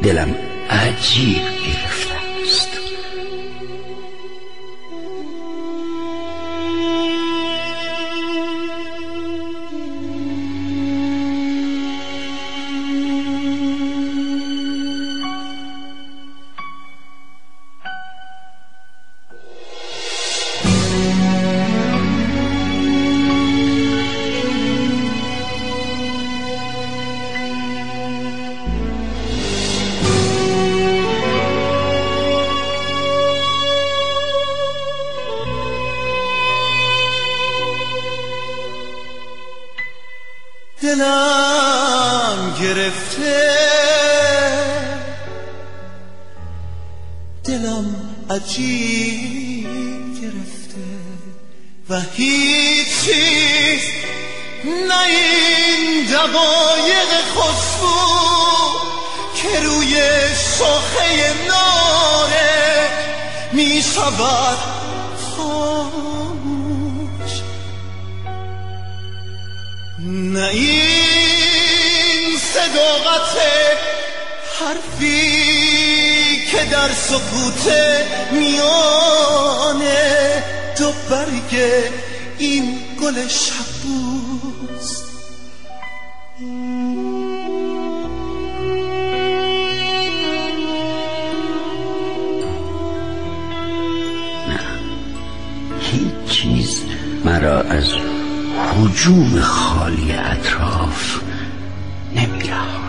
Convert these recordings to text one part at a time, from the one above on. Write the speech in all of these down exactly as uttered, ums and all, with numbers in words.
دلم عجیب گرفته است. دلم گرفته، دلم عجیب گرفته و هیچ چیز نه این دقایق خوشبو که روی شاخه ناره می شود خاموش، نه این صداقت حرفی که در سکوت میانه دو برگ این گل شبوست. نه، هیچ چیز مرا از هجوم خالی اطراف نمی‌رهاند.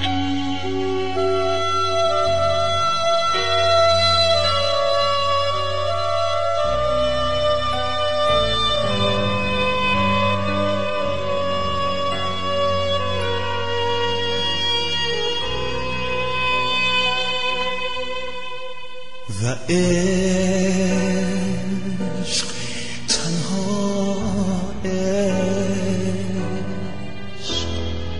و عشق تنها عشق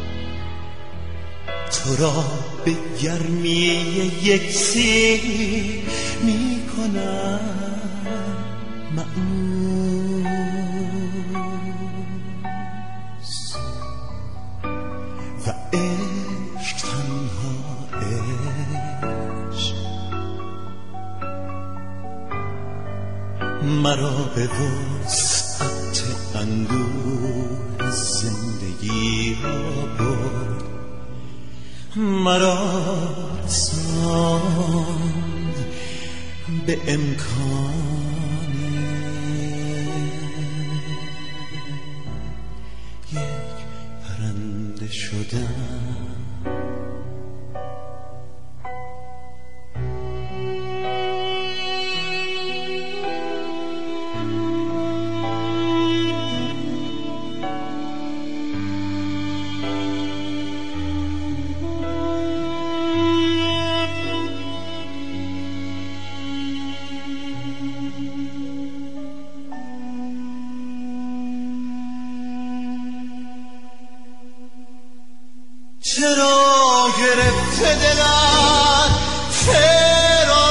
تو را به گرمی یکسی می کنم مأنوس، و عشق تنها عشق مرا به وسعت اندوه زندگی را برد، مرا رساند به امکان یک پرنده شدن. چرا گرفته دلت، چرا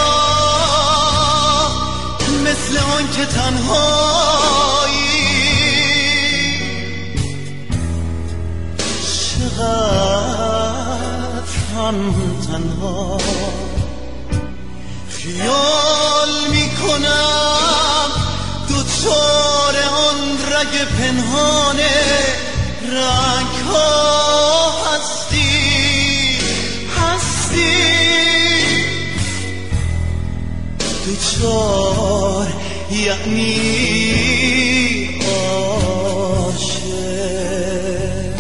مثل آن که تنهایی، چقدر هم تنها خیال میکنم دوچار آن رگ پنهانه رنگ ها هستی هستی دوچار یعنی عاشق.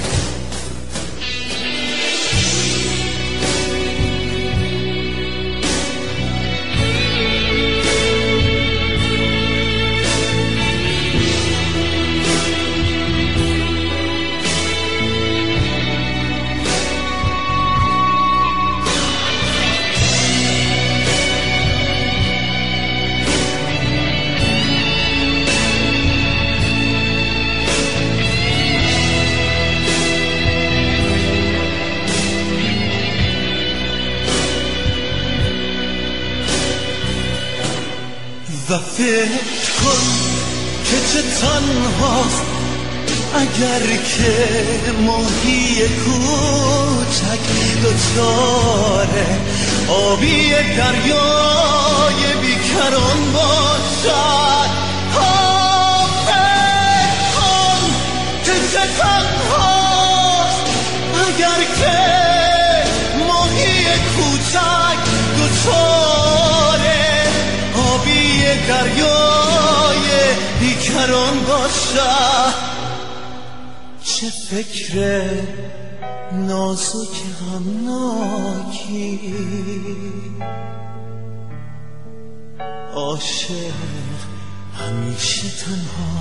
و فکر کن که چه تنهاست اگر که ماهی کوچک دوچاره آبی دریای بیکران باشد، فکر کن که چه تنهاست اگر که ماهی کوچک دوچاره آبی دریای بیکران باشد. چه فکر نازک غمناکی، عاشق همیشه تنها